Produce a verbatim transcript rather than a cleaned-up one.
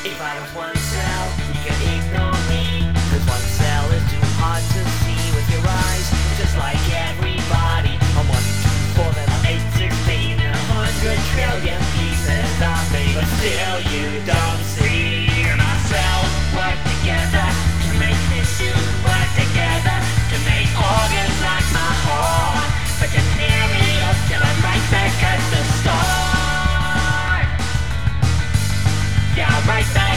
If I was one cell, you could ignore me. Cause one cell is too hard to see with your eyes. Just like everybody, I'm one, two, four, then I'm eight, sixteen, and a hundred trillion pieces of me. But still you don't see. My cells work together to make tissues work together to make organs like my heart. But just tear me up till I'm right back at the start. Yeah, right back.